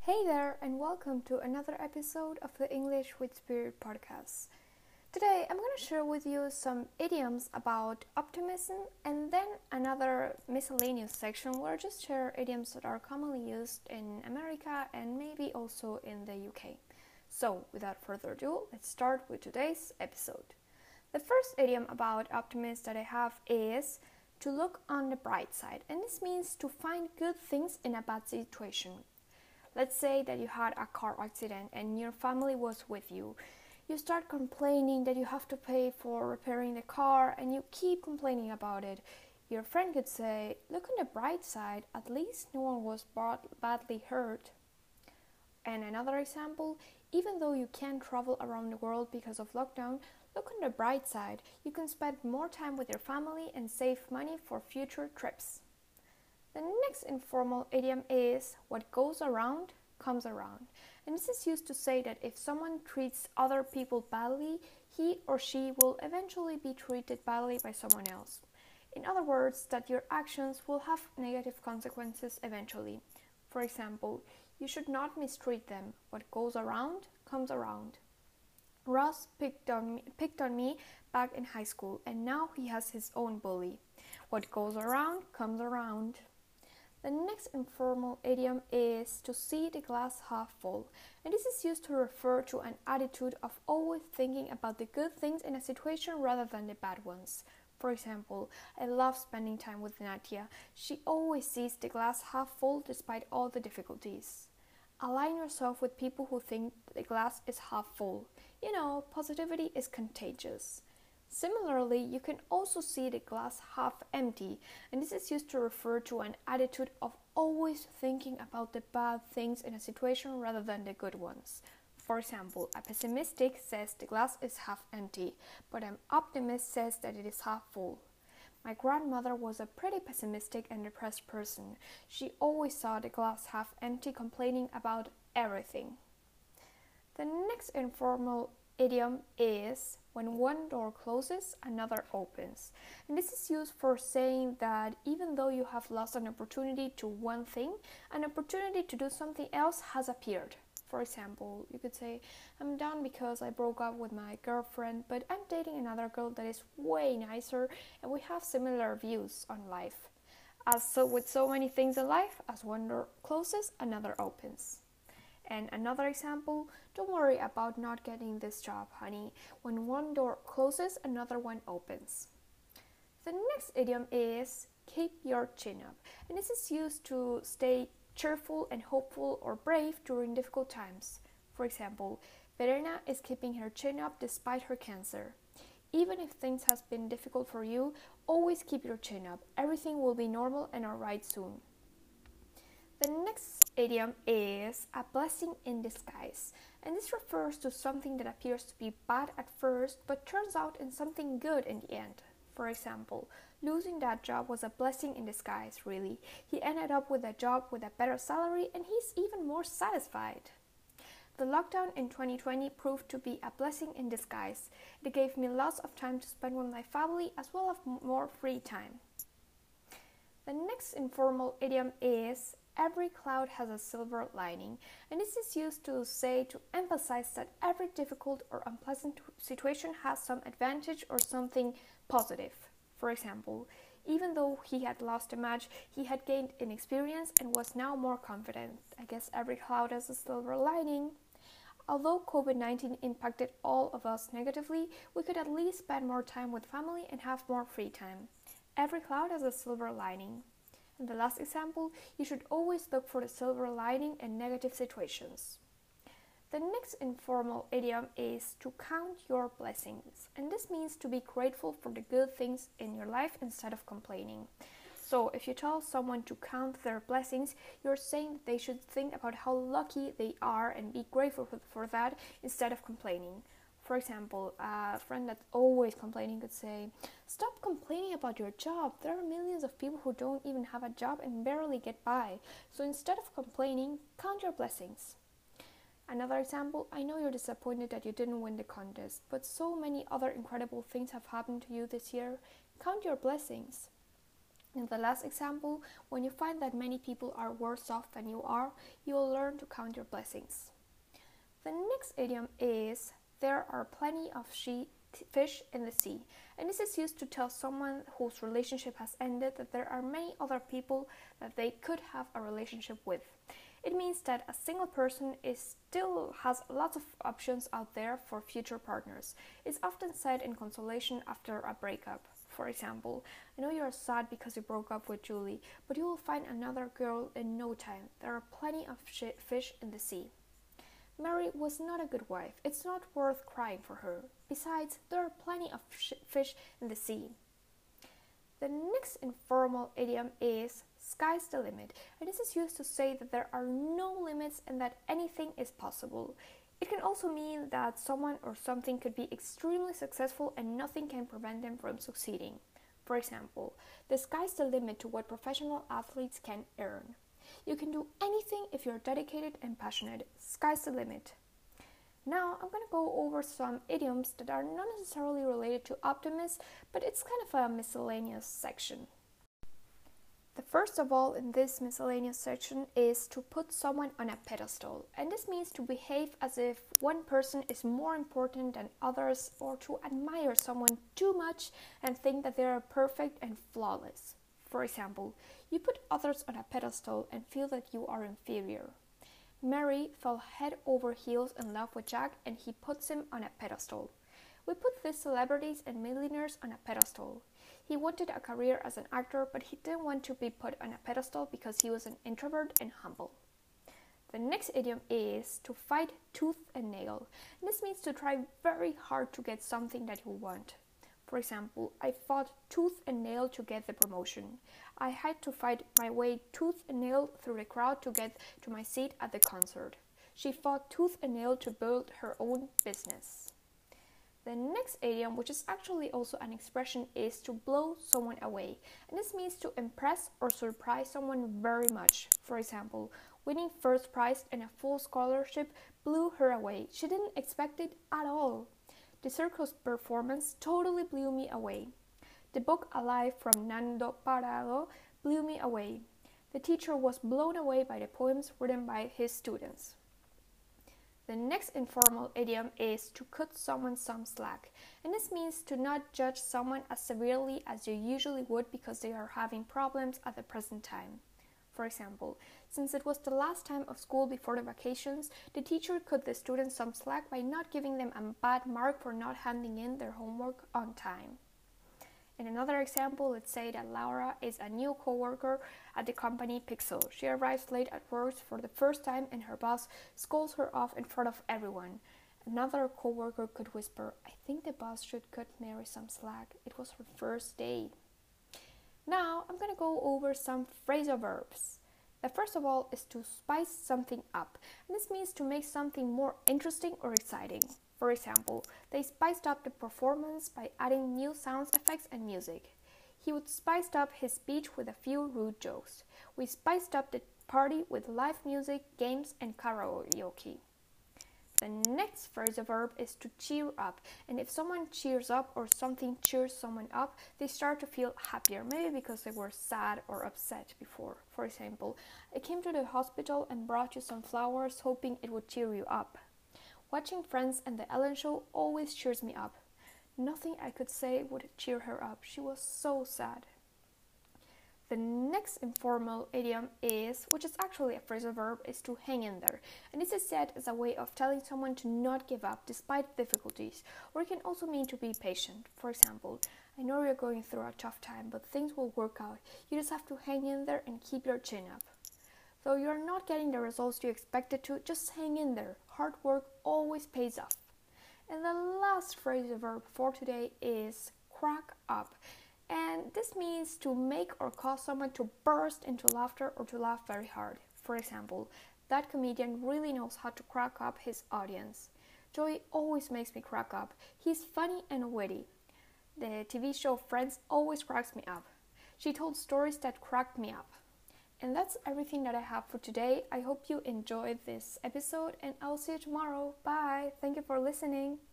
Hey there, and welcome to another episode of the English with Spirit podcast. Today, I'm going to share with you some idioms about optimism and then another miscellaneous section where I just share idioms that are commonly used in America and maybe also in the UK. So, without further ado, let's start with today's episode. The first idiom about optimism that I have is to look on the bright side, and this means to find good things in a bad situation. Let's say that you had a car accident and your family was with you. You start complaining that you have to pay for repairing the car and you keep complaining about it. Your friend could say, "Look on the bright side, at least no one was badly hurt." And another example, even though you can't travel around the world because of lockdown, look on the bright side. You can spend more time with your family and save money for future trips. The next informal idiom is what goes around comes around. And this is used to say that if someone treats other people badly, he or she will eventually be treated badly by someone else. In other words, that your actions will have negative consequences eventually. For example, you should not mistreat them. What goes around comes around. Ross picked on me back in high school, and now he has his own bully. What goes around comes around. The next informal idiom is to see the glass half full, and this is used to refer to an attitude of always thinking about the good things in a situation rather than the bad ones. For example, I love spending time with Nadia. She always sees the glass half full despite all the difficulties. Align yourself with people who think the glass is half full. You know, positivity is contagious. Similarly, you can also see the glass half empty, and this is used to refer to an attitude of always thinking about the bad things in a situation rather than the good ones. For example, a pessimistic says the glass is half empty, but an optimist says that it is half full. My grandmother was a pretty pessimistic and depressed person. She always saw the glass half empty, complaining about everything. The next informal idiom is when one door closes, another opens. And this is used for saying that even though you have lost an opportunity to one thing, an opportunity to do something else has appeared. For example, you could say, "I'm down because I broke up with my girlfriend, but I'm dating another girl that is way nicer and we have similar views on life." With so many things in life, as one door closes, another opens. And another example, don't worry about not getting this job, honey. When one door closes, another one opens. The next idiom is keep your chin up. And this is used to stay cheerful and hopeful or brave during difficult times. For example, Verena is keeping her chin up despite her cancer. Even if things have been difficult for you, always keep your chin up. Everything will be normal and alright soon. The next idiom is a blessing in disguise, and this refers to something that appears to be bad at first but turns out in something good in the end. For example, losing that job was a blessing in disguise, really. He ended up with a job with a better salary and he's even more satisfied. The lockdown in 2020 proved to be a blessing in disguise. It gave me lots of time to spend with my family as well as more free time. The next informal idiom is every cloud has a silver lining, and this is used to emphasize that every difficult or unpleasant situation has some advantage or something positive. For example, even though he had lost a match, he had gained in experience and was now more confident. I guess every cloud has a silver lining. Although COVID-19 impacted all of us negatively, we could at least spend more time with family and have more free time. Every cloud has a silver lining. And the last example, you should always look for the silver lining in negative situations. The next informal idiom is to count your blessings, and this means to be grateful for the good things in your life instead of complaining. So if you tell someone to count their blessings, you're saying that they should think about how lucky they are and be grateful for that instead of complaining. For example, a friend that's always complaining could say, "Stop complaining about your job. There are millions of people who don't even have a job and barely get by. So instead of complaining, count your blessings." Another example, "I know you're disappointed that you didn't win the contest, but so many other incredible things have happened to you this year. Count your blessings." In the last example, when you find that many people are worse off than you are, you will learn to count your blessings. The next idiom is there are plenty of fish in the sea, and this is used to tell someone whose relationship has ended that there are many other people that they could have a relationship with. It means that a single person still has lots of options out there for future partners. It's often said in consolation after a breakup. For example, I know you are sad because you broke up with Julie, but you will find another girl in no time. There are plenty of fish in the sea. Mary was not a good wife. It's not worth crying for her. Besides, there are plenty of fish in the sea. The next informal idiom is sky's the limit, and this is used to say that there are no limits and that anything is possible. It can also mean that someone or something could be extremely successful and nothing can prevent them from succeeding. For example, the sky's the limit to what professional athletes can earn. You can do anything if you're dedicated and passionate. Sky's the limit. Now I'm going to go over some idioms that are not necessarily related to optimism, but it's kind of a miscellaneous section. The first of all in this miscellaneous section is to put someone on a pedestal, and this means to behave as if one person is more important than others, or to admire someone too much and think that they are perfect and flawless. For example, you put others on a pedestal and feel that you are inferior. Mary fell head over heels in love with Jack and he puts him on a pedestal. We put these celebrities and millionaires on a pedestal. He wanted a career as an actor, but he didn't want to be put on a pedestal because he was an introvert and humble. The next idiom is to fight tooth and nail. And this means to try very hard to get something that you want. For example, I fought tooth and nail to get the promotion. I had to fight my way tooth and nail through the crowd to get to my seat at the concert. She fought tooth and nail to build her own business. The next idiom, which is actually also an expression, is to blow someone away. And this means to impress or surprise someone very much. For example, winning first prize in a full scholarship blew her away. She didn't expect it at all. The circus performance totally blew me away. The book Alive from Nando Parado blew me away. The teacher was blown away by the poems written by his students. The next informal idiom is to cut someone some slack, and this means to not judge someone as severely as you usually would because they are having problems at the present time. For example, since it was the last time of school before the vacations, the teacher cut the students some slack by not giving them a bad mark for not handing in their homework on time. In another example, let's say that Laura is a new coworker at the company Pixel. She arrives late at work for the first time and her boss scolds her off in front of everyone. Another coworker could whisper, "I think the boss should cut Mary some slack. It was her first day." Now I'm going to go over some phrasal verbs. The first of all is to spice something up, and this means to make something more interesting or exciting. For example, they spiced up the performance by adding new sound effects and music. He would spiced up his speech with a few rude jokes. We spiced up the party with live music, games, and karaoke. The next phrasal verb is to cheer up, and if someone cheers up or something cheers someone up, they start to feel happier, maybe because they were sad or upset before. For example, I came to the hospital and brought you some flowers hoping it would cheer you up. Watching Friends and The Ellen Show always cheers me up. Nothing I could say would cheer her up. She was so sad. The next informal idiom is, which is actually a phrasal verb, is to hang in there. And this is said as a way of telling someone to not give up despite difficulties, or it can also mean to be patient. For example, I know you're going through a tough time, but things will work out. You just have to hang in there and keep your chin up. Though you are not getting the results you expected to, just hang in there. Hard work always pays off. And the last phrasal verb for today is crack up. And this means to make or cause someone to burst into laughter or to laugh very hard. For example, that comedian really knows how to crack up his audience. Joey always makes me crack up. He's funny and witty. The TV show Friends always cracks me up. She told stories that cracked me up. And that's everything that I have for today. I hope you enjoyed this episode and I'll see you tomorrow. Bye. Thank you for listening.